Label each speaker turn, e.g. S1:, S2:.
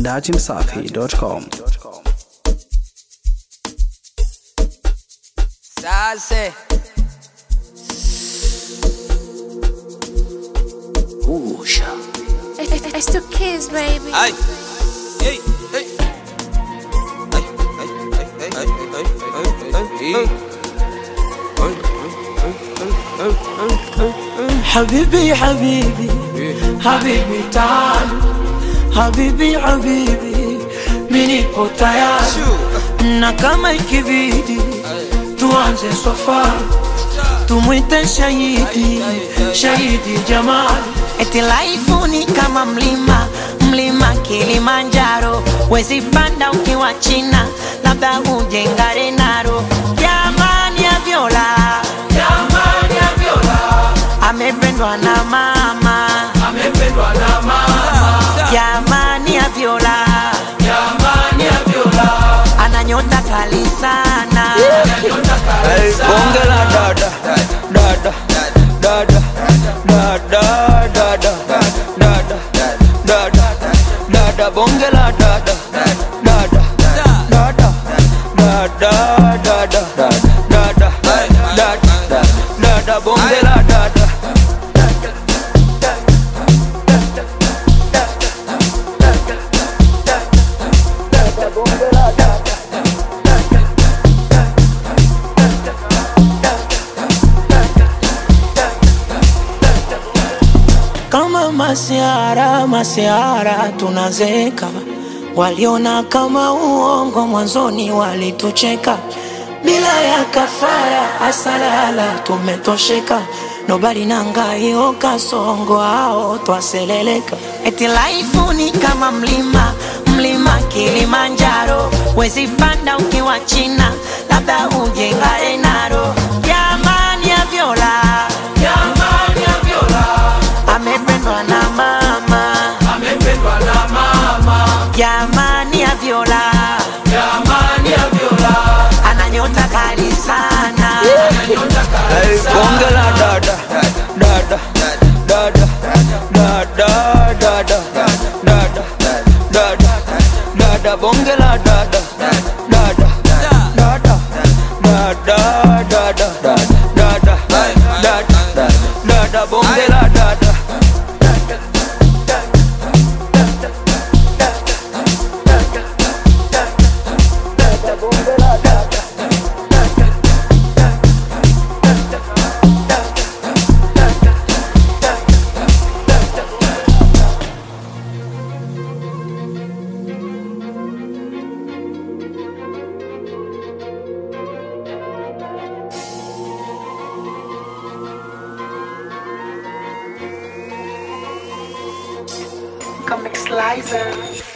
S1: dachimsafi.com.
S2: Salse. Usha.
S3: It's two kids, baby.
S2: Ay. Hey, hey. Ay, ay, ay, ay, ay, ay, ay, ay.
S4: حبيبي حبيبي حبيبي تعال حبيبي حبيبي mimi nipo tayari na kama ikibidi tuanze safari tumwite shahidi jamali.
S5: Eti life ni kama mlima Kilimanjaro, wezi panda ukiwa China, labda ujenga Renaro. Jamani ya Viola amependwa na mama, jamani ya Viola ana nyota kali sana.
S4: Bonge la dada dada dada dada dada dada dada dada bonge la dada dada dada dada dada dada dada dada bonge la dada. Kama masiara tunazeka, waliona kama uongo mwanzoni walitucheka. Bila ya kafara asalala tumetosheka, nobody nangaio kasongo hao twaseleleka.
S5: Eti life ni kama mlima Kilimanjaro, wezi panda ukiwa China, labda ujenga Renaro. Jamani ya Viola amependwa na mama, jamani ya Viola ana nyota kali sana.
S4: Bonge la dada dada dada dada dada dada dada dada bonge la dada dada dada dada dada dada dada dada bonge la dada.
S6: Comic Slicer.